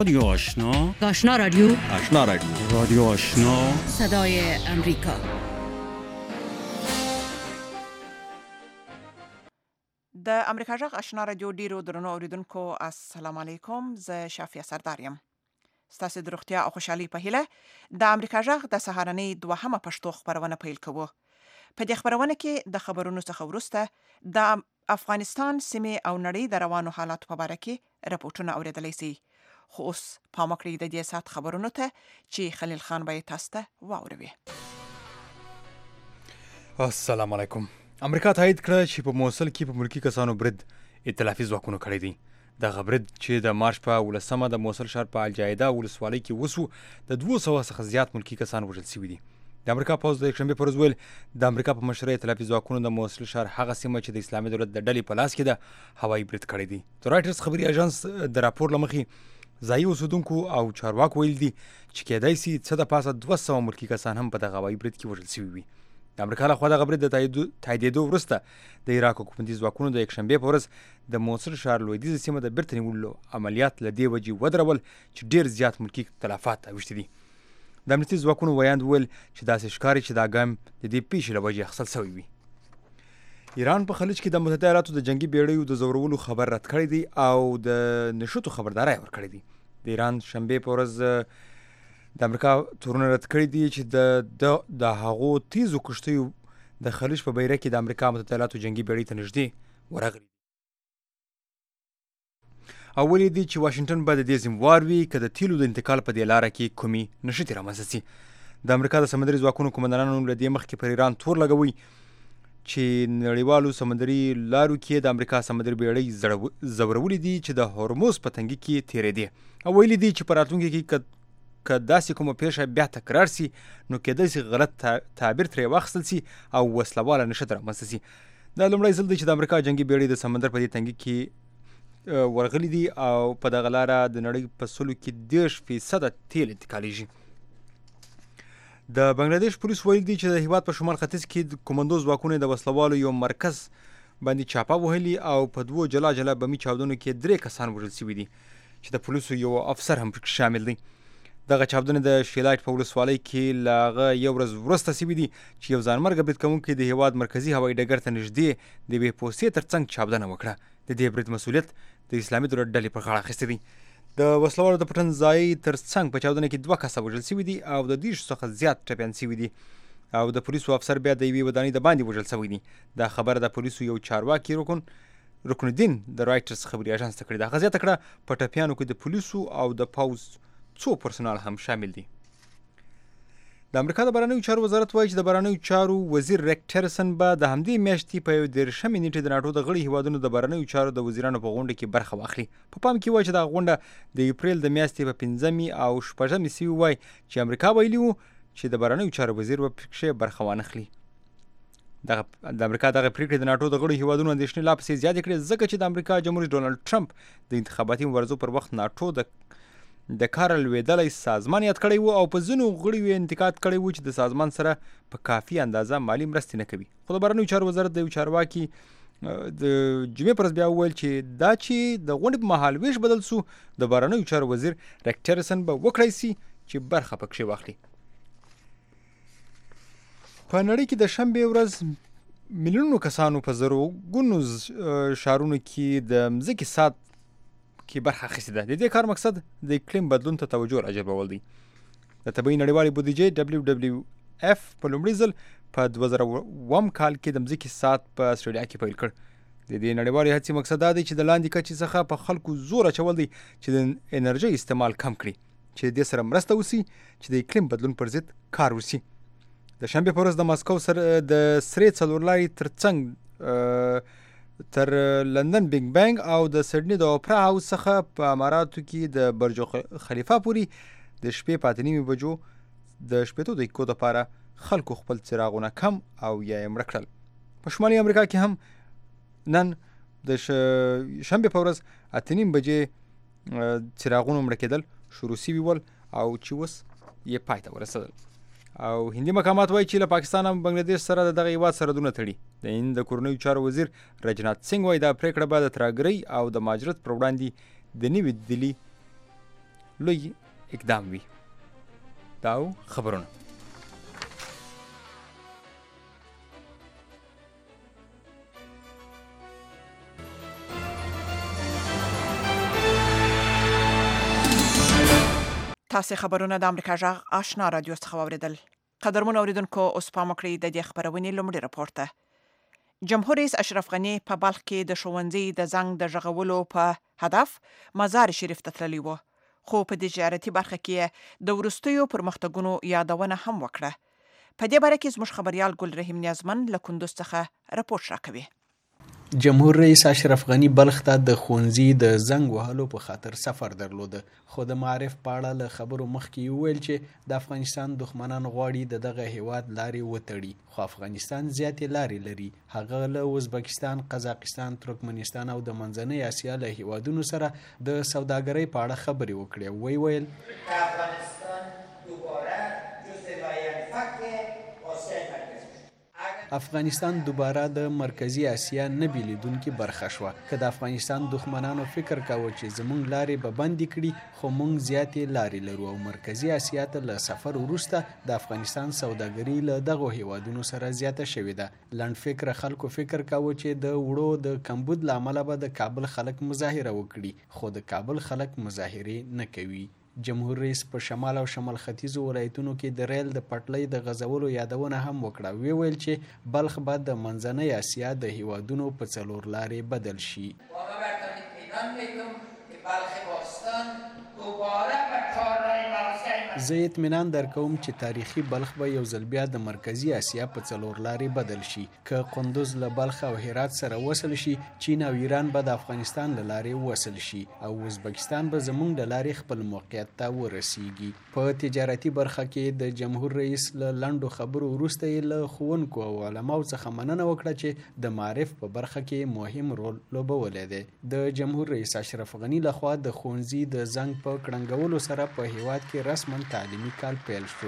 رادیو آشنا، آشنا رادیو، آشنا رادیو، رادیو آشنا، صدای امریکا. د امریکا جغ آشنا رادیو ډیرو درنو اوریدونکو السلام علیکم. زه شافیه سردارم. ستاسو د روغتیا او خوشحالي په هیله د امریکا جغ د سهارنۍ دوهمه پښتو خبرونه پیل کوو. په دې خبرونه کې د خبرونو څخه وروسته د افغانستان سیمه او نړۍ د روانو حالات په اړه کې راپورټونه اوریدلای شئ. خو اوس پام وکړئ د دې سات خبرونو ته چې خلیل خان به تاسو ته واوروي. السلام علیکم. امریکا تایید کړه چې په موصل کې په ملکی کسانو برید ائتلافي ځواکونو کړی دی. دغه برید چې د مارچ په 18مه د موصل ښار په الجایده ولسوالۍ کې وسو د 200 څخه زیات ملکی کسان وژل شوي دي. د امریکا پوځ د یکشنبه پر ورځ ویل د امریکا په مشرۍ ائتلافي ځواکونو د موصل ښار هغه سیمه چې د اسلامي دولت د ډلې په لاس کې ده هوایي برید کړی دی. د رایټرز خبري اژانس د راپور لمخې ځایي اوسیدونکو او چارواکو ویل دي چې کېدای شي څه د پاسه 200 ملکی کسان هم په دغه هوایي برید کې وژل شوي وي. د امریکا لخوا دغه برید د تاییدېدو وروسته د عراق حکومتي ځواکونو د یکشنبې په ورځ د موصل ښار لویدیځه سیمه د بیرته نیولو عملیات له دې وجې ودرول چې ډېر زیات ملکي تلفات اوښتي دي. د امنیتي ځواکونو ویاند وویل چې داسې ښکاري چې دا ګام د دې پیښې له وجې اخیستل شوی وي. ایران په خلیج کې د متحده ایالاتو د جنگي بیړیو د زورولو خبر رد کړی دی او د نشوتو خبرداری ورکړی دی. د ایران شنبې په ورځ د امریکا تورونه رد کړي دي چې د هغو تیزو کښتیو د خلیج په بیره کې د امریکا متحده ایالاتو جنگي بیړۍ ته نږدې ورغلي او ویلي دي چې واشنګټن به د دې ذموار وي که د تیلو د انتقال په دې لاره کې کومې نښتې رامنځته شي. د امریکا د سمندري ځواکونو قومندانانو له دې مخکې پر ایران تور لګوي چې نړیوالو سمندري لارو کې د امریکا سمندري بیړۍ ځورولې دي چې د هورموز په تنګي کې تېرېدې او ویلي دي چې په راتلونکي کې که داسې کومه پیښه بیا تکرار سي نو کېدای شي غلط تعبیر ترې واخیستل سي او وسلواله نښته رامنځته سي. دا لومړی ځل دی چې د امریکا جنګي بیړۍ د سمندر په دې تنګي کې ورغلي دي او په دغه لاره د نړۍ په سلو کې 10% تیل انتقالیږي. د بنگلاديش پولیس ویل دي چې د هیواد په شمال ختیځ کې د کومندو ځواکونو د وسلوالو یو مرکز باندې چاپه وهلي او په 2 جلا جلا بمي چاودنو کې 3 کسان وژل شوي دي چې د پولیسو یو افسر هم پکې شامل دی. دغه چاودنې د شیلایټ په ولسوالۍ کې له هغه یو ورځ وروسته شوي دي چې یو ځانمرګه برید کوونکی د هیواد مرکزي هوایي ډګر ته نږدې د یوې پوستې تر څنګ چاودنه وکړه. د دې برید مسؤلیت د اسلامي دولت ډلې پر غاړه اخیستی دی. د وسلوالو د پټن ځای تر څنګ په چاودنه کې 2 کسه وژل شوي دي او د 10 څخه زیات ټپیان شوي دي او د پولیسو افسر بیا د یوې ودانۍ د باندې وژل شوی دی. دا خبره د پولیسو یو چارواکي رکن الدین د رایټرز خبري اژانس ته کړې ده. هغه زیاته کړه په ټپیانو کې د پولیسو او د پوځ څو پرسونال هم شامل دي. د امریکا د بهرنیو چارو وزارت وایي چې د بهرنیو چارو وزیر ریک ټیلرسن به د همدې میاشتې په 13مې نیټې د ناټو د غړي هیوادونو د بهرنیو چارو د وزیرانو په غونډه کې برخه واخلي. په پام کې وایي چې دغه غونډه د اپریل د میاشتې په 5مې او 6مې سوي وایي چې امریکا ویلي وو چې د بهرنیو چارو وزیر به پکې برخه وانخلي. د امریکا دغه پریکړې د ناټو د غړو هیوادونو اندېښنې لا پسې زیاتې کړې ځکه چې د امریکا جمهور ډونالډ ټرمپ د انتخاباتي مبارزو پر وخت ناټو د کار لوېدلی سازمان یاد کړی وو او په ځینو غړیو انتقاد کړی وو چې د سازمان سره په کافي اندازه مالي مرستې نه کوي. خو د بهرنیو چارو وزارت د یو چارواکي د جمعې پر ورځ بیا وویل چې دا چې د غونډې په مهال ویش بدل سو د بهرنیو چارو وزیر ریک ټیلرسن به وکړی سي چې برخه پکې واخلي. په نړۍ کې د شنبې ورځ میلیونونو کسانو په زرګونو ښارونو کې د مځکې ساعت کې برخه اخیستې ده. د دې کار مقصد د اقلیم بدلون ته توجه راجلبول دی. د طبیعي نړیوالې بودیجې WWF په لومړي ځل په 2001 کال کې د مځکې ساعت په استرالیا کې پیل کړ. د دې نړیوالې هڅې مقصد دا دی چې د لاندې کچې څخه په خلکو زور اچول دی چې د انرژۍ استعمال کم کړي چې د دې سره مرسته وسی چې د اقلیم بدلون پر ضد کار وسی. د شنبې په ورځ د ماسکو سره د سرې څلورلارې تر څنګ تر لندن بیگ بینګ او د سډني د اوپرا هاوس څخه په اماراتو کې د برج خلیفه پورې د شپې په 8:30 بجو د 15 دقیقو لپاره خلکو خپل څراغونه کم او یا یې مړه کړل. په شمالي امریکا کې هم نن د شنبې په ورځ 8:30 بجې څراغونه مړه کېدل شروع شوي ول او چې اوس یې پای ته ورسېدل. او هندي مقامات وایي چې له پاکستان او بنگلاديش سره دغه هیواد سرحدونه تړي. د هند د کورنیو چارو وزیر رجنات سنگ وایي دا پریکړه به د ترهګرۍ او د مهاجرت پر وړاندې د نوې دلی لوی اقدام وي. دا خبرونه. تاسو خبرونه د امریکا جغ آشنا رادیو څخه واوریدل. قدرمن اوریدونکو اوس پام وکړئ د دې خبرونې لومړی راپور ته. جمهور رئیس اشرف غنی په بلخ کې د ښوونځي د زنګ د ژغولو په هدف مزار شریف ته تللی و، خو په دې تجارتي برخه کې د وروستیو پرمختګونو یادونه هم وکړه. په دې باره کې زموږ خبريال ګل رحیم نیازمن له کندوز څخه راپور راکوي. جمهور رئیس اشرف غنی بلخ ته د ښوونځي د زنګ وهلو په خاطر سفر درلوده، خو د معارف په اړه له خبرو مخکې وویل چې د افغانستان دښمنان غواړي د دغه هیواد لارې وتړي، خو افغانستان زیاتې لارې لري. هغه له ازبکستان، قزاقستان، ترکمنستان او د منځنۍ اسیا له هیوادونو سره د سوداګرۍ په اړه خبرې وکړې. ویل افغانستان دوباره د مرکزی اسیا نه بیلیدونکې برخه شوه. که د افغانستان دښمنانو فکر کاوه چې زموږ لارې به بندې کړي، خو موږ زیاتې لارې لرو او مرکزی اسیا ته له سفر وروسته د افغانستان سوداګري له دغو هیوادونو سره زیاته شوې ده. لنډ فکره خلکو فکر کاوه چې د وړو د کمبود له امله به د کابل خلک مظاهره وکړي، خو د کابل خلک مظاهرې نه کوي. جمهور رئیس په شمال او شمال ختیځو ولایتونو کې د ریل د پټلۍ د غځولو یادونه هم وکړه. ویل چې بلخ به د منځنۍ اسیا د هیوادونو په څلور لارې بدل شي. زه اطمینان درکوم چې تاریخي بلخ به یو ځل بیا د مرکزی اسیا په څلور لارې بدل شي. که قندوز له بلخ او هرات سره وصل شي، چین او ایران به د افغانستان له لارې وصل شي او ازبکستان به زموږ د لارې خپل موقعیت ته ورسیږي. په تجارتي برخه کې د جمهور رئیس له لنډو خبرو وروسته یې له ښوونکو او علماو څخه مننه وکړه چې د معارف په برخه کې مهم رول لوبولی دی. د جمهور رئیس اشرف غنی لخوا د ښوونځي د زنګ په کړنګولو سره په هیواد کې رسما تعلیمي کال پیل شو.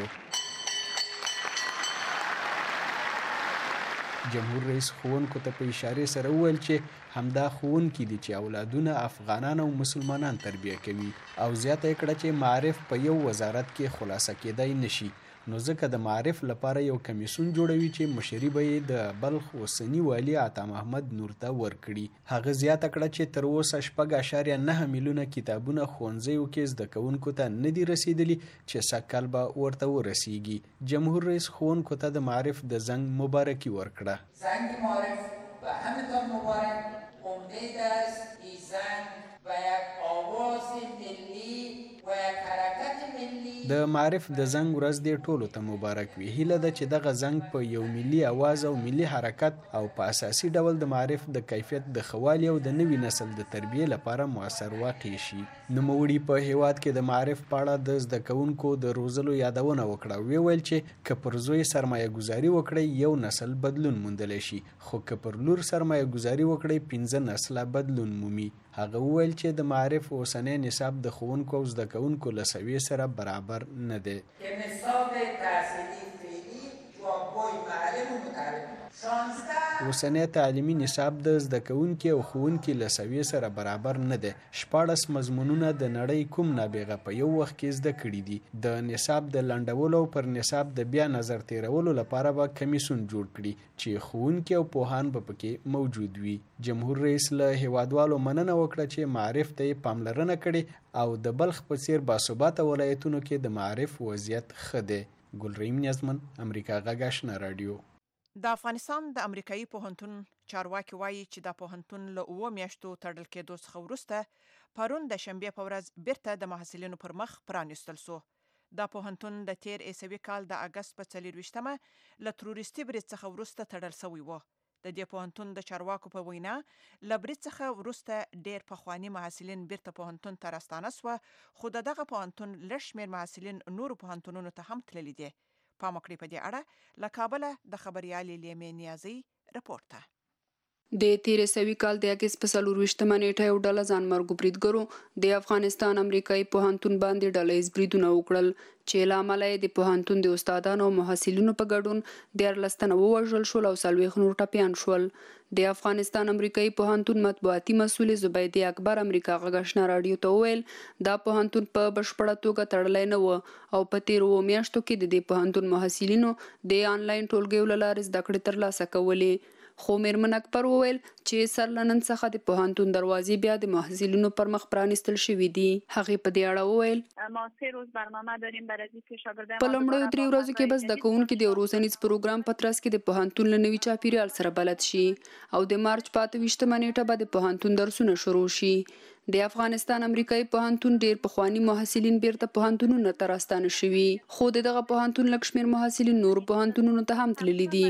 جمهور رئیس ښوونکو ته په اشارې سره وویل چې همدا ښوونکي دي چې اولادونه افغانان او مسلمانان تربیه کوي او زیاته کړه چې معارف په یو وزارت کې خلاصه کېدای نشي، نو ځکه د معارف لپاره یو کمیسون جوړوي چې مشري به یې د بلخ اوسني والي عطا محمد نور ته ورکړي. هغه زیاته کړه چې تر اوسه 4.9 میلیونه کتابونه ښوونځیو کې زده کوونکو ته نه دي رسیدلي چې سږکال به ورته ورسیږي. جمهور رئیس ښوونکو ته د معارف د زنګ مبارکي ورکړه. زنگ معارف به همتان مبارک. امید است این زنگ و یک آواز ملی و یک حرکت ملی د معارف د زنګ ورځ دې ټولو ته مبارک وي. هیله ده چې دغه زنګ په یو ملي اواز او ملي حرکت او په اساسي ډول د معارف د کیفیت د ښه والي او د نوي نسل د تربیې لپاره مؤثر واقع شي. نوموړي په هیواد کې د معارف په اړه د زده کوونکو د روزلو یادونه وکړه. ویل چې که پر زوی سرمایه گذاري وکړئ یو نسل بدلون موندلی شي، خو که پر لور سرمایه گذاري وکړئ 15 نسله بدلون مومي. هغه وویل چې د معارف اوسنی نصاب د ښوونکو او زده کوونکو له سویې سره برابر نه دی. اوسنی تعلیمي نصاب د زده کوونکي او ښوونکي له سویې سره برابر نه دی. 14 مضمونونه د نړۍ کوم نابغه په یو وخت کې زده کړي دي. د نصاب د لنډولو او پر نصاب د بیا نظر تیرولو لپاره به کمیسون جوړ کړي چې ښوونکي او پوهان به پکې موجود وي. جمهور رئیس له هیوادوالو مننه وکړه چې معارف ته یې پاملرنه کړې او د بلخ په څیر باثباته ولایتونو کې د معارف وضعیت ښه دی. ګلرحیم نیازمن، امریکا غږ آشنا راډیو. د افغانستان د امریکایي پوهنتون چارواکي وایي چې د پوهنتون له 9 میاشتو تړل کېدو څخه وروسته پرون د شنبې په ورځ بیرته د محصلینو پر مخ پرانیستل سو. دا پوهنتون د تیر عیسوي کال د اګست په 24مه له تروریستي برید څخه وروسته تړل شوی و. د دې پوهنتون د چارواکو په وینا له برید څخه وروسته ډیر پخوانی محصلین بیرته پوهنتون ته راستانه سوه، خو دغه پوهنتون لږ شمېر محصلین نورو پوهنتونونو ته هم تللي دي. پام وکړئ په دې اړه له کابله د خبريالې لیمې نیازي رپورټ ته. د تیر سوي کال د اگست په 24 نیټه یو ډله ځانمرګو بریدګرو د افغانستان امریکایي پوهنتون باندې ډلهیز بریدونه وکړل چې له امله یې د پوهنتون د استادانو او محصلینو په ګډون 14 تنه ووژل شول او 40 نور ټپیان شول. د افغانستان امریکایي پوهنتون مطبوعاتي مسؤل زبیدې اکبر امریکا غږ آشنا رادیو ته وویل دا پوهنتون په بشپړه توګه تړلی نه و او په تیرو میاشتو کې د دې پوهنتون محصلینو د آنلاین ټولګیو له لارې زده کړې ترلاسه کولې. خو میرمن اکبر وویل چې سر له نن څخه د پوهنتون دروازې بیا د محصلینو پر مخ پرانیستل شوي دي. هغې په دې اړه وویل ما 3 روز برنامه داریم برای اینکه شاگردان په لومړیو 3 ورځو کې به زده کوونکي د روزنیز پروګرام په ترڅ کې د پوهنتون له نوي چاپیریال سره بلد شي او د مارچ 25 نیټه به د پوهنتون درسونه شروع شي. د افغانستان امریکایي پوهنتون ډیر پخوانی محصلین بیرته پوهنتونونو ته راستانه شوي خو دغه پوهنتون لږ شمېر محصلین نور پوهنتونونو ته هم تللي دي.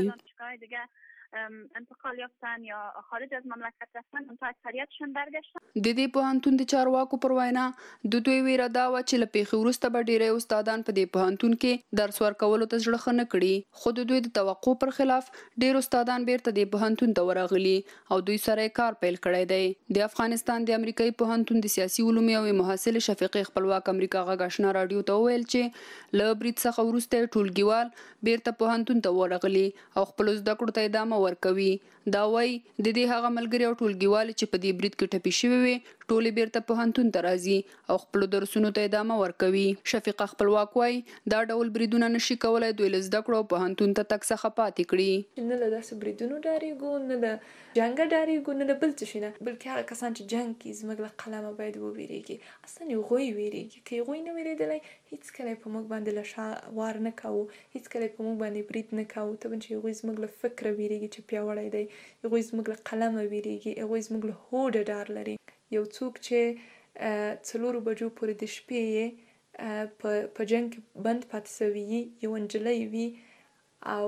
انتقال یافتن یا خارج از مملکت رفتن اون اکثریتشون برگشتن. د دې پوهنتون د چارواکو پر وینا د دوی ویره دا و چې له پیښې وروسته به ډیری استادان په دې پوهنتون کې درس ورکولو ته زړه ښه نه کړي خو د دوی د توقع پر خلاف ډیر استادان بیرته د پوهنتون ته ورغلي او دوی سره کار پیل کړی دی. د افغانستان د امریکایي پوهنتون د سیاسي علومو او محصل شفیقې خپلواک امریکا غږ آشنا رادیو ته ویل چې له برید څخه وروسته ټولګیوال بیرته پوهنتون ته ورغلي او خپل زده کړو ته ادامه ورکوي. دا وایي د دې هغه ملګري او ټولګیوال چې په دې برید کې ټپي شوي وي ټولې بیرته پوهنتون ته راځي او خپل درسونو ته ادامه ورکوي. شفیقه خپلواک وایي دا ډول بریدونه نشي کولای دوی له زده کړو پوهنتون ته تګ څخه پاتې کړي. نه له داسې بریدونو ډارېږو نه له جنګه ډارېږو نه له بل څه شي نه بلکې هغه کسان چې جنګ کوي زموږ له قلمه باید وویرېږي. اصلا هغوی ویرېږي که هغوی نه ویرېدلی هیڅکله په موږ باندې له شا وار نه کوو هیڅکله په موږ باندې برید نه کوو. طبعا چې هغوی زموږ له فکره ویرېږي چې پیاوړی دی هغوی زموږ له قلمه ویرېږي هغوی زموږ له هوډه ډار لري. یو څوک چې 4 بجو پورې د شپې په جنګ بند پاتې سوي یو نجلۍ وي او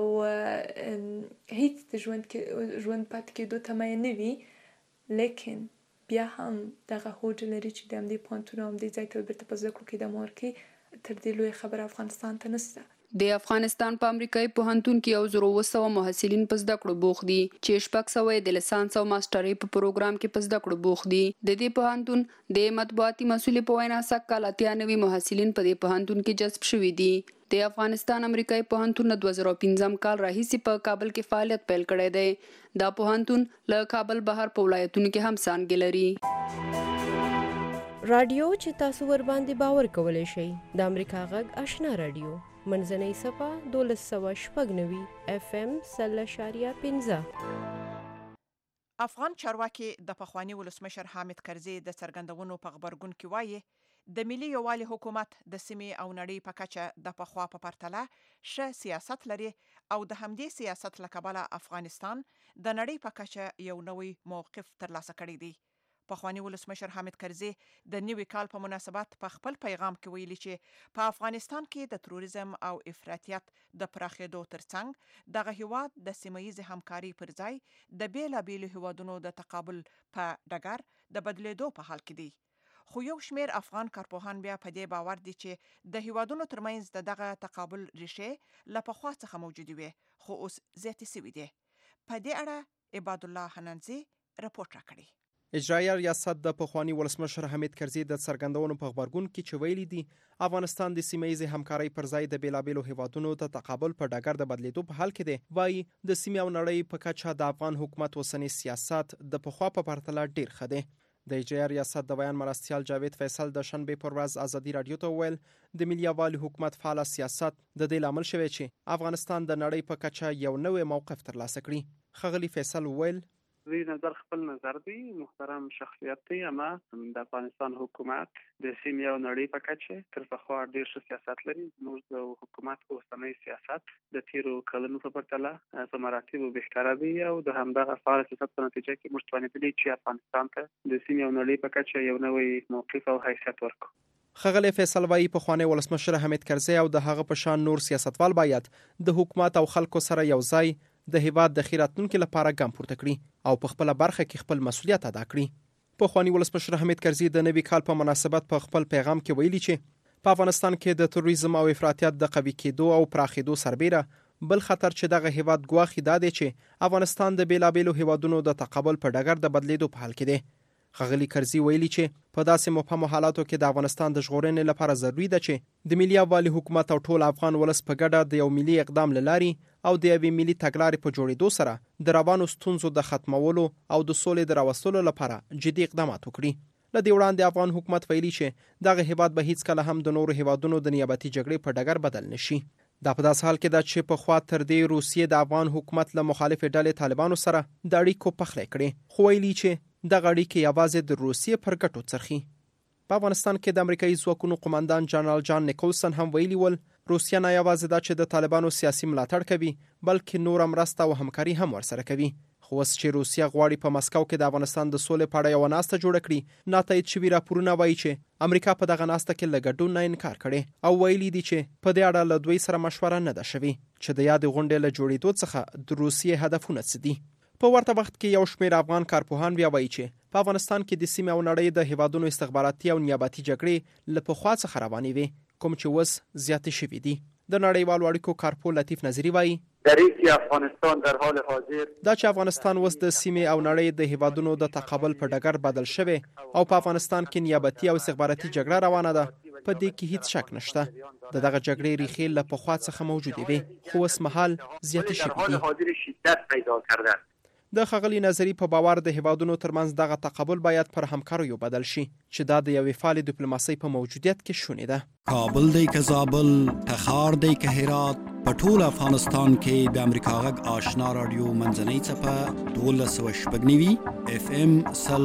هیڅ د ژوند پاتې کېدو تمه یې نه وي لیکن بیا هم دغه هوډ لري چې د همدې پوهنتون او همدې ځای ته بیرته په زده کړو کې ادامه ورکړي. تر دې لویه خبره افغانستان ته نشته. د افغانستان په امریکایي پوهنتون کې 1900 محصلین په زده کړو بوخت دي چې 600 د لیسانس او ماسترۍ په پروګرام کې په زده کړو بوخت دي. د دې پوهنتون د مطبوعاتي مسؤل په وینا سکه 93 محصلین په دې پوهنتون کې جذب شوي دي. د افغانستان امریکایي پوهنتون 2015 کال راهیسې په کابل کې فعالیت پیل کړی دی. دا پوهنتون له کابل بهر په ولایتونو کې هم څانګې لري. رادیو چې تاسو ور باندې باور کولی شئ د امریکا غږ آشنا رادیو منځنۍ صفه 1296 FM 0.15. افغان چارواکي د پخوانی ولسمشر حامد کرزي د څرګندونو په خبرګون کې وایي د ملي یووالي حکومت د سیمې او نړۍ په کچه د پخوا په پرتله ښه سیاست لري او د همدې سیاست له کبله افغانستان د نړۍ په کچه یو نوی موقف ترلاسه کړی دی. پخوانی ولسمشر حامد کرزي د نوي کال په مناسبت په خپل پیغام کې ویلي چې په افغانستان کې د تروریزم او افراطیت د پراخېدو ترڅنګ دغه هیواد د سیمه‌ییزې همکاري پر ځای د بیلابیلو هیوادونو د تقابل په ډګر د بدلیدو په حال کې دی. خو یو شمیر افغان کارپوهان بیا په دې باور دي چې د هیوادونو ترمنځ د دغه تقابل ریښې له پخوا څخه موجودې وي خو اوس زیاتې سوي دي. په دې اړه عباد الله حنانزي رپورټ راکړی. اجرایي ریاست د پخوانی ولسمشر حامد کرزي د څرګندونو په خبرګون کې چې ویلي دي افغانستان د سیمه‌ییزې همکارۍ پر ځای د بیلابیلو هیوادونو د تقابل په ډګر د بدلیدو په حال کې دی. وایي د سیمې او نړۍ په کچه د افغان حکومت اوسنی سیاست د پخوا په پرتله ډیر ښه دی. د اجرایي ریاست د بیان مرستیال جاوید فیصل د شنبې پر ورځ ازادي رادیو ته وویل د ملي یووالي حکومت فعال سیاست د دې لامل شوی چې افغانستان د نړۍ په کچه یو نوی موقف ترلاسه کړي. ښاغلي فیصل وویل زی نظر خپل نظر دی محترم شخصیت دی اما د افغانستان حکومت د سیمې او نړۍ په کچه تر پخوا ډیر ښه سیاست لري. موږ د حکومت اوسنی سیاست د تیرو کلونو په پرتله په مراتبو بهتره دی او د همدغه فعال سیاست په نتیجه کې موږ توانیدلی چې افغانستان ته د سیمې او نړۍ په کچه یو نوی موقف او حیثیت ورکړو. ښاغلی فیصل وایي پخوانی ولسمشر حامد کرزي او د هغه په شان نور سیاستوال باید د حکومت او خلکو سره یو ځای د هیواد د ښې راتلونکي لپاره ګام پورته کړي او په خپله برخه کې خپل مسؤلیت ادا کړي. پخوانی ولسمشر حامد کرزي د نوي کال په مناسبت په خپل پیغام کې ویلي چې په افغانستان کې د تروریزم او افراطیت د قوي کېدو او پراخېدو سربیره بل خطر چې دغه هیواد ګواښي دا دی چې افغانستان د بیلابیلو هیوادونو د تقابل په ډګر د بدلیدو په حال کې دی. ښاغلي کرزي ویلي چې په داسې مبهمو حالاتو کې د افغانستان د ژغورنې لپاره ضروري ده چې د ملي یووالي حکومت او ټول افغان ولس په ګډه د یو ملي اقدام له لارې او د یوې ملي تګلارې په جوړېدو سره د روانو ستونزو د ختمولو او د سولې د راوستلو لپاره جدي اقدامات وکړي. له دې وړاندې افغان حکومت ویلي چې دغه هیواد به هیڅکله هم د نورو هیوادونو د نیابتي جګړې په ډګر بدل نشي. دا په داسې حال کې ده چې په خوا تر دې روسیې د افغان حکومت له مخالفې ډلې طالبانو سره د اړیکو پخلی کړي، خو ویلي چې دغه اړیکې یوازې د روسیې پر ګټو څرخي. په افغانستان کې د امریکایي ځواکونو قومندان جنرال جان نیکولسن هم ویلي ول روسیه نه یوازې دا چې د طالبانو سیاسي ملاتړ کوي بلکې نور مرسته او همکاري هم ورسره کوي. خو اوس چې روسیه غواړي په مسکو کې د افغانستان د سولې په اړه یوه ناسته جوړه کړي، ناتایید شوي راپورونه وایي چې امریکا په دغه ناسته کې له ګډون نه انکار کړی او ویلي دي چې په دې اړه له دوی سره مشوره نه ده شوې چې د یادې غونډې له جوړېدو څخه د روسیې هدفونه څه دي. په ورته وخت کې یو شمېر افغان کارپوهان بیا وایي چې په افغانستان کې د سیمې او نړۍ د هیوادونو استخباراتي او نیابتي جګړې له پخوا څخه روانې وي، کوم چې اوس زیاتې شوي دي. د نړیوالو اړیکو کارپو لطیف نظری وایي افغانستان در حال حاضر دا چې افغانستان اوس د سیمې او نړۍ د هیوادونو د تقابل په ډګر بدل شوی او په افغانستان کې نیابتي او استخباراتي جګړه روانه ده، په دې کې هیڅ شک نشته. دغه جګړې ریښې له پخوا څخه موجودې وي، خو اوس مهال زیاتې شوي دي. د ښاغلي نظري په باور د هیوادونو ترمنځ دغه تقابل باید پر همکاریو بدل شي چې دا د یوې فعالې ډیپلوماسۍ په موجودیت کې شونې ده. کابل دی که زابل، تخار دی که هرات، په ټول افغانستان کې د امریکا غږ آشنا رادیو منځنۍ څپه 1290 FM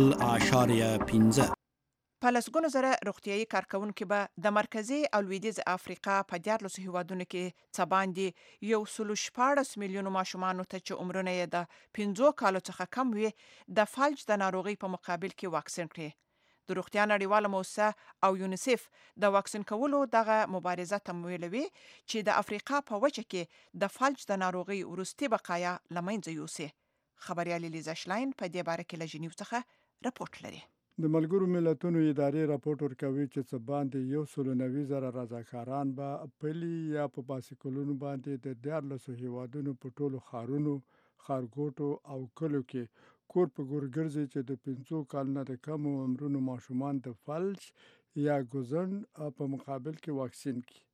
100.15. په لسګونو زره روغتیايي کارکونکي به د مرکزي او لویدیځ افریقا په 14 هیوادونو کې څه باندې 114 میلیونو ماشومانو ته چې عمرونه یې د 15 کالو څخه کم وي د فلج د ناروغۍ په مقابل کې واکسین کړي. د روغتیا نړیواله موسسه او یونیسف د واکسین کولو دغه مبارزه تمویلوي چې د افریقا په وچه کې د فلج د ناروغۍ وروستي بقایا له منځه یوسي. خبريال لیزا شلاین په دې باره کې له ژنیو څخه رپورټ لري. د ملګرو ملتونو ادارې راپورټ ورکوي چې څه باندې 190,000 رضاکاران به پلي یا په باسکلونو باندې د 14 هیوادونو په ټولو ښارونو، ښارګوټو او کلو کې کور په کور ګرځي چې د 15 کالو د کم عمرونو ماشومان د فلج یا ګوزن په مقابل کې واکسین کړي.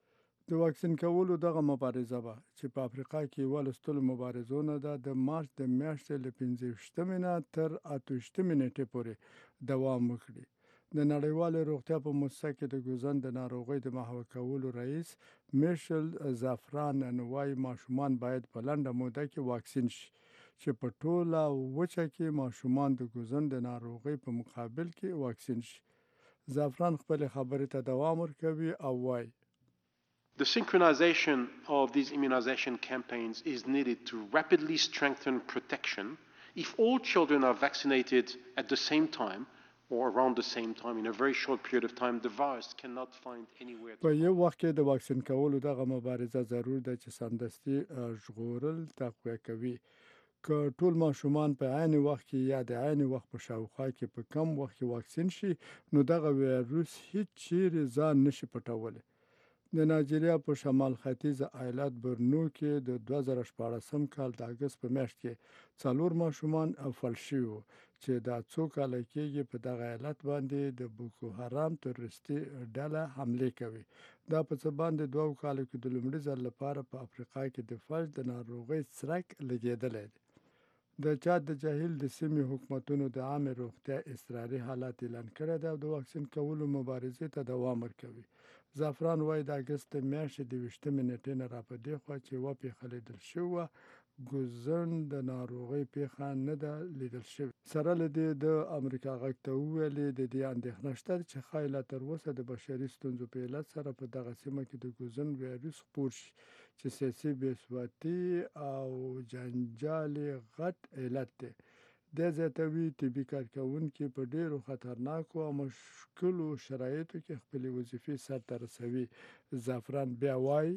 د واکسین کولو دغه مبارزه به چې په افریقا کې ولستلو مبارزونه ده د مارچ د میاشتې له 15 نه تر 28 نیټې پورې دوام وکړي. د نړیوال روغتیا په موسسه کې د ګوزن د ناروغۍ د محو کولو رئیس میشل زعفران نوای ماشومان باید په لنډه موده کې واکسین شي چې په ټوله وچه کې ماشومان د ګوزن د ناروغۍ په مقابل کې واکسین شي. زعفران خپل خبرې ته دوام ورکوي او وایي The synchronization of these immunization campaigns is needed to rapidly strengthen protection. If all children are vaccinated at the same time or around the same time in a very short period of time, the virus cannot find anywhere. په یو وخت کې د واکسین کولو دغه مبارزه ضرور ده چې سمدستي ژغورل تقویه کوي. که ټول ماشومان په عین وخت کې یا د عین وخت په شاوخوا کې په کم وخت کې واکسین شي نو دغه ویروس هیڅ چیرې ځان نشي پټولی. د نایجیریا په شمال ختیځ ایالت برنو کې د 2014 کال د اګست په میاشت کې 4 ماشومان فلج شوي وو چې دا څو کاله کېږي په دغه ایالت باندې د بوکو حرام تروریستي ډله حملې کوي. دا په څه باندې 2 کالو کې د لومړي ځل لپاره په افریقا کې د فلج د ناروغۍ څرک لګېدلی دی. د چاد د جاهل د سیمې حکومتونو د عامه روغتیا اضطراري حالات اعلان کړی دی او د واکسین کولو مبارزې ته دوام ورکوي. زعفران وایي د اګست میاشتې د 20 نیټې نه را په دې خوا چې یوه پیښه لیدل شوې ګوزن د ناروغۍ پیښه نه ده لیدل شوې. سره له دې د امریکا غږ ته وویلې د دې اندېښنه شته چې ښایي لا تر اوسه د بشري ستونزو په علت سره په دغه سیمه کې د ګوزن ویروس خپور شي چې سیاسي بېثباتي او جنجال غټ علت دی. د زیاتوي طبي کارکوونکي په ډیرو خطرناکو او مشکلو شرایطو کې خپلې وظیفې سرته رسوي. زعفران بیا وایي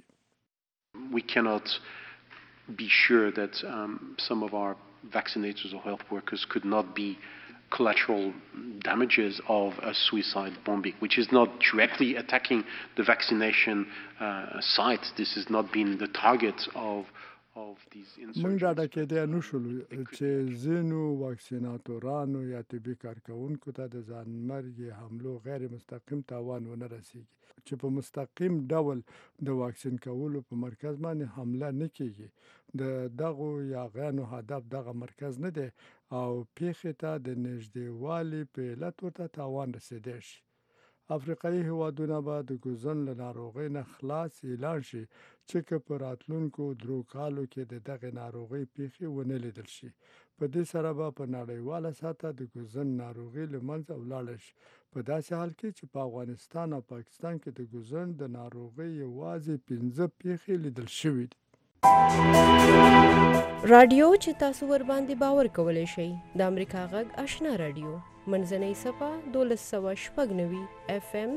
We cannot be sure that some of our vaccinators or health workers could not be collateral damages of a suicide bombing, which is not directly attacking the vaccination sites. This has not been the target of these insurgents. موږ ډاډه کېدای نه شولو چې ځینو واکسیناتورانو یا طبي کارکوونکو ته د ځانمرګي حملو غیر مستقیم تاوان ونه رسیږي چې په مستقیم ډول د واکسین کولو په مرکز باندې حمله نه کیږي د دغو یاغیانو هدف دغه مرکز نه دی او پیښې ته د نږدېوالي په علت ورته تاوان رسیدای شي. افریقایي هیوادونه به د ګوزن له ناروغۍ نه خلاص اعلان شي چې که په راتلونکو 3 کالو کې د دغې ناروغۍ پیښې ونه لیدل شي. په دې سره به په نړیواله سطحه د ګوزن ناروغي له منځه ولاړه شي په داسې حال کې چې په افغانستان او پاکستان کې د ګوزن د ناروغۍ یوازې 15 پیښې لیدل شوي دي. رادیو چې تاسو ور باندې باور کولی شئ د امریکا غږ آشنا رادیو منځنۍ صفه 1296 FM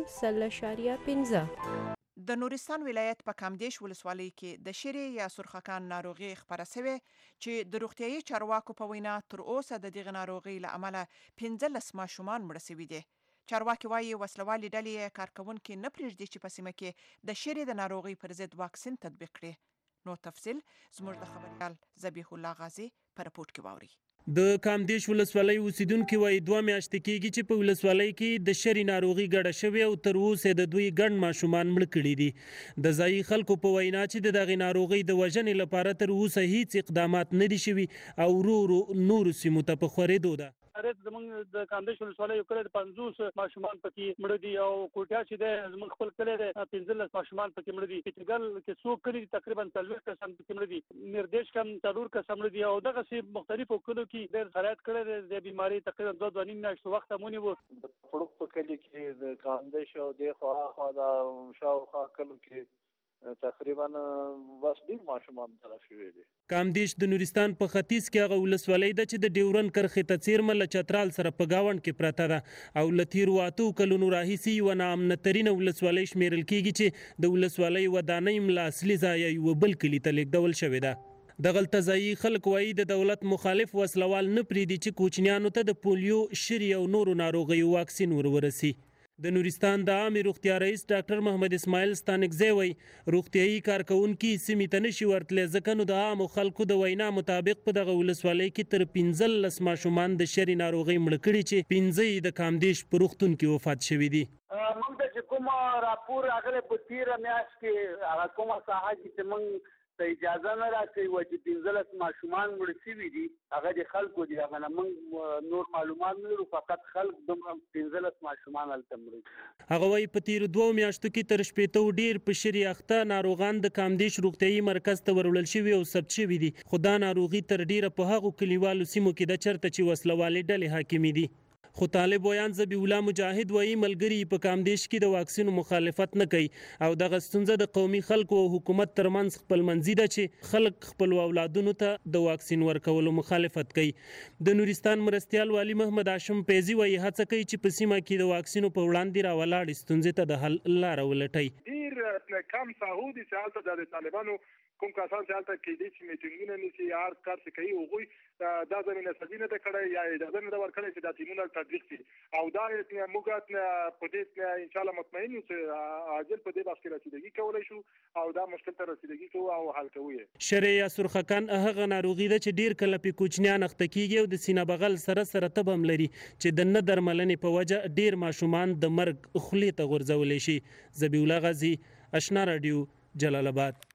0.15 د نورستان ولایت په کامدیش ولسوالۍ کې د شری یا سرخکان ناروغي خبره شوې چې د روغتیايي چارواکو په وینا تر اوسه د دغه ناروغي له امله 15 ماشومان مړه شوي دي. چارواکي وایي وسلوالې ډلې کارکوونکي نه پرېږدي چې په سیمه کې د شری د ناروغي پر ضد واکسین تطبیق کړي. نو تفصیل زموږ د خبريال ذبیح الله غازی په رپورت کې واوري. د کامدیش ولسوالۍ اوسیدونکو وایي 2 میاشتې کېږي چې په ولسوالۍ کې د شری ناروغي ګډه شوې او تر اوسه د دوی ګڼ ماشومان مړه کړي دي. د ځایي خلکو په وینا چې د دغې ناروغي د وژنې لپاره تر اوسه هیڅ اقدامات نه دي شوي او ورو نورو سیمو ته په خورېدو ده. زمونږ د کامدیش ولسوالۍ یو کلی د 50 ماشومان پکې مړه دي او کوټیا چې دی زمونږ خپل کلی دی 15 ماشومان پکې مړه دي. کچګل کې څو کلي تقریبا 40 کسان پکې مړه دي. نردیش کم 4 کسان مړه دي او دغسې مختلفو کلو کې ډېر خرایط کړی دی. د بیماري تقریبا 2.5 میاشتو وخت هم ونیو. پړوک په کلي کې د کامدیش او د خواخوا د شاوخوا کلو کې تقریبا بس ډیر ماشومان تلف شوي دي. کامدیش د نورستان په ختیځ کې هغه ولسوالۍ ده چې د ډیورن کرښې ته څیرمه له چترال سره په ګاونډ کې پرته ده او له تیرو 8 کلونو راهیسې یوه ناامنترینه ولسوالۍ شمیرل کیږي چې د ولسوالۍ ودانۍ هم له اصلي ځایه یوه بل کلي ته لیږدول شوې ده. دغلته ځایي خلک وایي د دولت مخالف وسلوال نه پرېږدي چې کوچنیانو ته د پولیو، شری او نورو ناروغیو واکسین ورورسي. د نورستان د عامې روغتیا رئیس ډاکټر محمد اسماعیل ستانکزی وایي روغتیايي کارکوونکي سیمې ته نشي ورتلی ځکه نو د عامو خلکو د وینا مطابق په دغه ولسوالۍ کې تر 15 ماشومان د شری ناروغۍ مړه کړي چې 15 یې د کامدیش په روغتون کې وفات شوي دي. موږ ته چې کوم راپور راغلی په تېره میاشت کې هغه کومه ساحه چې موږ ته اجازه نه راکوي وایي چې 15 ماشومان مړه شوي دي هغه د خلکو دي. هغه نه موږ نور معلومات نه لرو، فقط خلک دومره 15 ماشومان هلته مړه. هغه وایي په تېرو 2 میاشتو کې تر 80 ډېر په شری اخته ناروغان د کامدیش روغتیايي مرکز ته وروړل شوي او ثبت شوي دي. خو دا ناروغي تر ډېره په هغو کلیوالو سیمو کې ده چېرته چې وسلوالې ډلې حاکمې دي. خو طالب ویان ذبیح الله مجاهد وایي ملګري په کامدیش کې د واکسینو مخالفت نه کوي او دغه ستونزه د قومي خلکو او حکومت ترمنځ خپلمنځي ده چې خلک خپل اولادونو ته د واکسین ورکولو مخالفت کوي. د نورستان مرستیال والي محمد هاشم پیزي وایي هڅه کوي چې په سیمه کې د واکسینو په وړاندې راولاړې ستونزې ته د حل لاره ولټوي. ډېر کم ساحو دي چې هلته د طالبانو کوم کسان چې هلته کېدای شي میټینګونه نیسي یا هر کار چې کوي هغوی دا زمینه سازي نه ده کړې یا اجازه نه ده ورکړې چې دا ټیمونه تطبیق شي او دا موږ په دې انشاءالله مطمئن یو چې عاجل په دې بحث کې رسیدګي کولی شو او دا مشکل ته رسیدګي کوو او حل کوو یې. شری یا سرخکان هغه ناروغي ده چې ډېر کله پې کوچنیان اخته کېږي او د سینه بغل سره تب هم لري چې د نه درملنې په وجه ډېر ماشومان د مرګ خولې ته غورځولی شي. ذبیح الله غازی، آشنا رادیو، جلال آباد.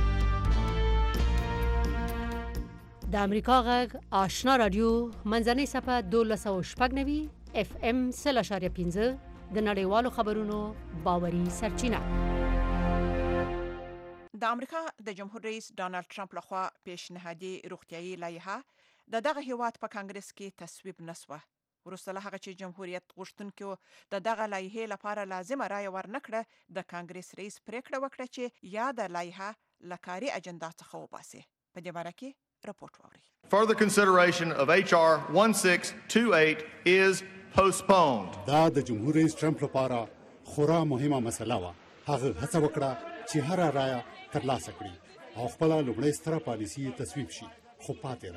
د امریکا غږ آشنا رادیو منځنۍ صفحه 1296 FM 0.15 د نړیوالو خبرونو باوري سرچینه. د امریکا د جمهور رئیس ډانلډ ټرمپ لخوا پیشنهادي روغتیايي لایحه د دغه هیواد په کانګرس کې تصویب نسوه. وروسته له هغه چې جمهوریت غوښتونکو د دغه لایحې لپاره لازمه رایه ورنکړه د کانګرس رئیس پریکړه وکړه چې یا د لایحه له کاري اجنډا څخه وباسي. په دې باره کې رپورت واوري. Further consideration of HR 1628 is postponed. دا د جمهور رئیس ټرمپ لپاره خورا مهمه مسله وه. هغه هڅه وکړه چې هر رایه ترلاسه کړي او خپله لومړۍ ستره پالیسي تصویب شي، خو پاتې راغی.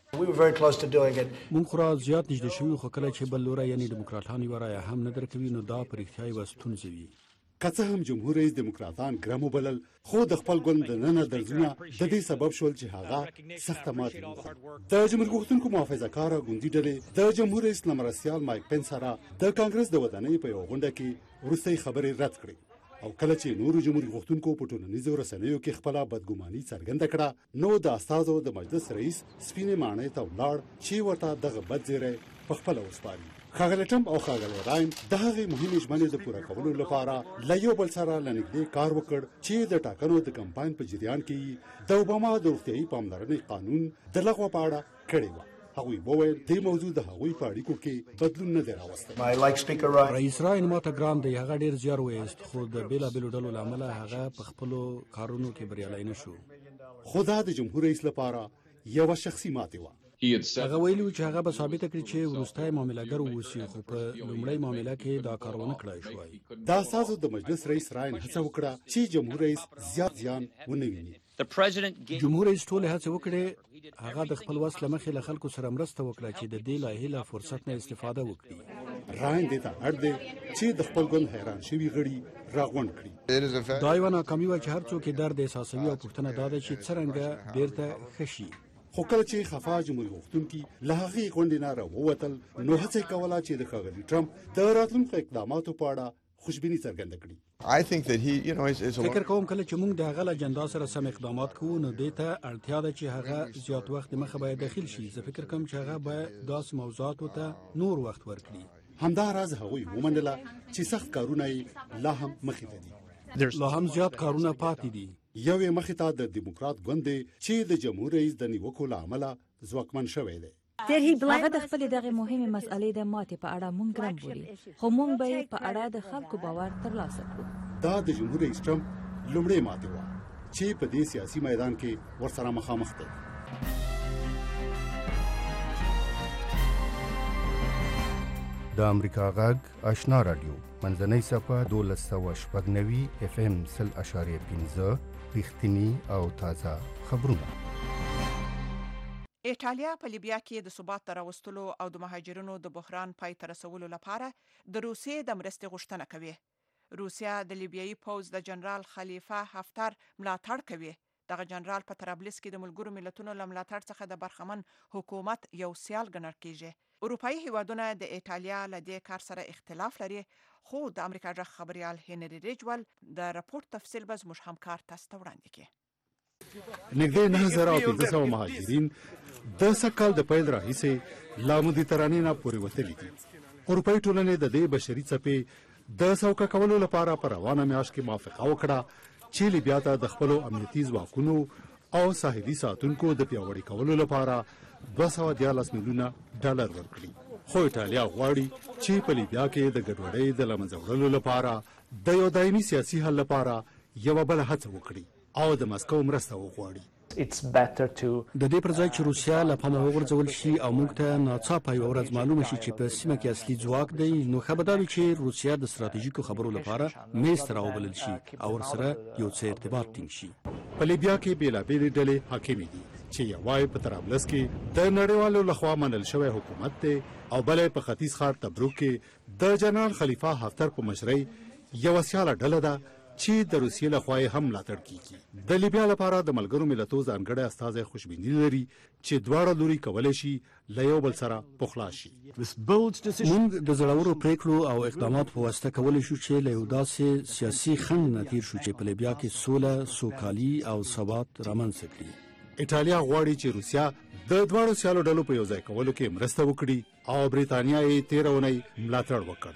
مونږ خورا زیات نږدې شوي خو کله چې بل لوری یعنې ډیموکراټان یوه رایه هم نه درکوي نو دا په رښتیا یوه ستونزه وي. که څه هم جمهور رئیس دیموکراتان ګرم وبلل خو د خپل ګوند دننه درځونه د دې سبب شول چې هغه سخته ماتې وخوړه. د جمهور غوښتونکو محافظه کاره ګوندي ډلې د جمهور رئیس له مرستیال مایک پنس سره د کانګرس د ودانۍ په یوه غونډه کې وروستۍ خبرې رد کړې او کله چې نورو جمهور غوښتونکو په ټولنیزو رسنیو کې خپله بدګماني څرګنده کړه نو د استازو د مجلس رئیس سپینې ماڼۍ ته ولاړ چې ورته دغه بد زیری په خپله وسپاري. ښاغلی ټرمپ او ښاغلی راین د هغې مهمې ژمنې د پوره کولو لپاره له یو بل سره له نږدې کار وکړ چې د ټاکنو د کمپاین په جریان کې د اوباما د روغتیایي پاملرنې قانون د لغوه په اړه کړې وه. هغوی وویل دې موضوع د هغوی په اړیکو کې بدلون نه دی راوستی. رئیس راین ماته ګران دی، هغه ډېر زیار وایست خو د بېلابېلو ډلو له امله هغه په خپلو کارونو کې بریالی نه شو. خو دا د جمهور رئیس لپاره یوه شخصي ماتې وه. هغه ویلي و چې هغه به ثابته کړي چې وروستی معاملهګر واوسي خو په لومړۍ معامله کې دا کار ونه کړای شوی. د استازو د مجلس رئیس راین هڅه وکړه چې جمهور رئیس زیات زیان ونه ویني. جمهور رئیس ټولې هڅې وکړې، هغه د خپل وس له مخې له خلکو سره مرسته وکړه چې د دې لایحې له فرصت نه استفاده وکړي. راین دې ته اړ دی چې د خپل ګوند حیران شوي غړي راغونډ کړي. دا یوه ناکامي وه چې هر څوک یې درد احساسوي او پوښتنه دا ده چې څرنګه بیرته ښه شي. خو کله چې خفا جمهور غوښتونکي له هغې غونډې نه راووتل نو هڅه یې کوله چې د ښاغلي ټرمپ د راتلونکو اقداماتو په اړه خوشبیني څرګنده کړي. فکر کوم کله چې موږ د هغه له اجنډا سره سم اقدامات کوو نو دې ته اړتیا ده چې هغه زیات وخت دمخه باید داخل شي. زه فکر کوم چې هغه باید داسې موضوعاتو ته نور وخت ورکړي. همدا راز هغوی ومنله چې سخت کارونه یې لا هم مخې ته دي. لا هم زیات کارونه پاتې دي. یو یې مخې ته د دیموکرات ګوند دی چې د جمهور رئیس د نیوکو له امله ځواکمن شوی دی. هغه د خپلې دغې مهمې مسئلې د ماتې په اړه موږ ګرم بولي خو موږ به یې په اړه د خلکو باور ترلاسه کړو. دا د جمهور رئیس ټرمپ لومړۍ ماتې وه چې په دې سیاسي میدان کې ورسره مخامخ دی. د امریکا غږ آشنا رادیو منځنۍ صفحه 1290 FM 0.5 رښتینی او تازه خبرونه. ایټالیا په لیبیا کې د ثبات ته راوستلو او د مهاجرینو د بحران پای ته رسولو لپاره د روسیې د مرستې غوښتنه کوي. روسیا د لیبیایي پوځ د جنرال خلیفه حفتر ملاتړ کوي. دغه جنرال په طرابلس کې د ملګرو ملتونو له ملاتړ څخه د برخمن حکومت یو سیال ګڼل کیږي. اروپایي هیوادونه د ایټالیا له دې کار سره اختلاف لري خو د امریکا غږ خبريال هنري ریجول د راپورټ تفصیل به زموږ همکار تاسو ته وړاندې کړي. نږدې 9500 مهاجرین د سکهال د پیل راهیسې لا مدیترانې نه پورې وتلي دي. اروپایي ټولنې د دې بشري څپې د سوکه کولو لپاره په روانه میاشت کې موافقه وکړه چې لیبیا ته د خپلو امنیتي ځواکونو او ساحلي ساتونکو د پیاوړي کولو لپاره $214 میلیونه ورکړي. خو ایټالیا غواړي چې په لیبیا کې د ګډوډۍ د له منځه وړلو لپاره د یو دایمي سیاسي حل لپاره یوه بله هڅه وکړي او د مسکو مرسته وغواړي. د دې پر ځای چې روسیا له پامه وغورځول شي او موږ ته ناڅاپه یوه ورځ معلومه شي چې په سیمه کې اصلي ځواک دی نو ښه به دا وي چې روسیا د ستراتیژیکو خبرو لپاره میز ته راوبلل شي او ورسره یو څه ارتباط ټینګ شي. په لیبیا کې بېلابېلې ډلې حاکمې دي چې یوه په طرابلس کې د نړیوالو لخوا منل شوی حکومت دی او بله په ختیځ ښار تبروک کې د جنرال خلیفه حفتر په مشرۍ یوه سیاله ډله ده چې د روسیې لخوا یې هم ملاتړ کیږي. د لیبیا لپاره د ملګرو ملتونو ځانګړی استازی خوشبیني لري چې دواړه لوري کولی شي له یو بل سره پخلا شي. موږ د زړورو پریکړو او اقداماتو په واسطه کولی شو چې له یو داسې سیاسي خنډ نه تیر شو چې په لیبیا کې سوله، سوکالي او ثبات رامنځته کړي. ایټالیا غواړي چې روسیا د دواړو سیالو ډلو په یو ځای کولو کې مرسته وکړي او برېټانیا یې 13 اونۍ ملاتړ وکړ.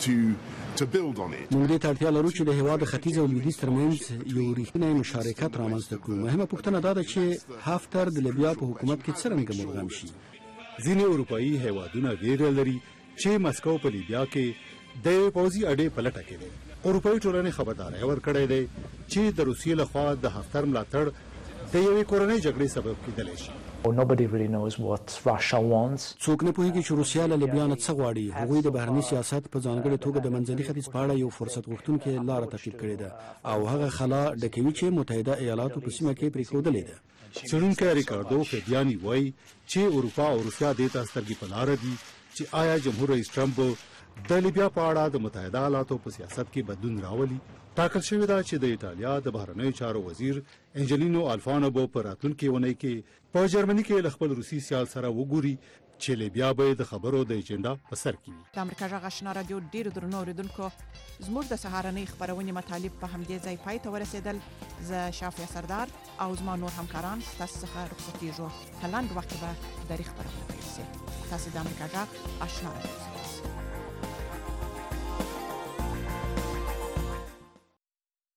موږ دې ته اړتیا لرو چې د هېواد ختیځ او لویدیځ ترمنځ یو رښتینی مشارکت رامنځته کړو. مهمه پوښتنه دا ده چې حفتر د لیبیا په حکومت کې څرنګه مدغم شي. ځینې اروپایي هېوادونه ویره لري چې مسکو په لیبیا کې د پوځي اډې په لټه کې دی. اروپایي ټولنې خبرداری ورکړی دی چې د روسیې لخوا د حفتر ملاتړ د یوې کورنۍ جګړې سبب کېدلی شي. Nobody really knows what Russia wants. څوک نه پوهیږي چې روسیا له لیبیا نه څه غواړي. هغوی د بهرني سیاست په ځانګړې توګه د منځني ختیځ په اړه یو فرصت غوښتونکې لاره تعقیب کړې ده او هغه خلا ډکوي چې متحده ایالاتو په سیمه کې پرېښودلې ده. څېړونکی ریکاردو فیدیاني وایي چې اروپا او روسیا دې ته سترګې په لاره دي چې آیا جمهور رئیس ټرمپ د لیبیا په اړه د متحده ایالاتو په سیاست کې بدلون راولي. ټاکل شوې ده چې د ایټالیا د بهرنیو چارو وزیر انجلینو الفانو به په راتلونکې اونۍ کې په جرمني کې له خپل روسي سیال سره وګوري چې لیبیا به د خبرو د ایجنډا په سر کې وي. د امریکا غږ آشنا رادیو ډیرو درنو اوریدونکو، زموږ د سهارنۍ خبرونې مطالب په همدې ځای پای ته ورسېدل. زه شافیا سردار او زما نور همکاران ستاسو څخه رخصتېږو. په لنډ وخت کې به درې خبرونه پیل شي. تاسو د امریکا غږ آشنا رادیو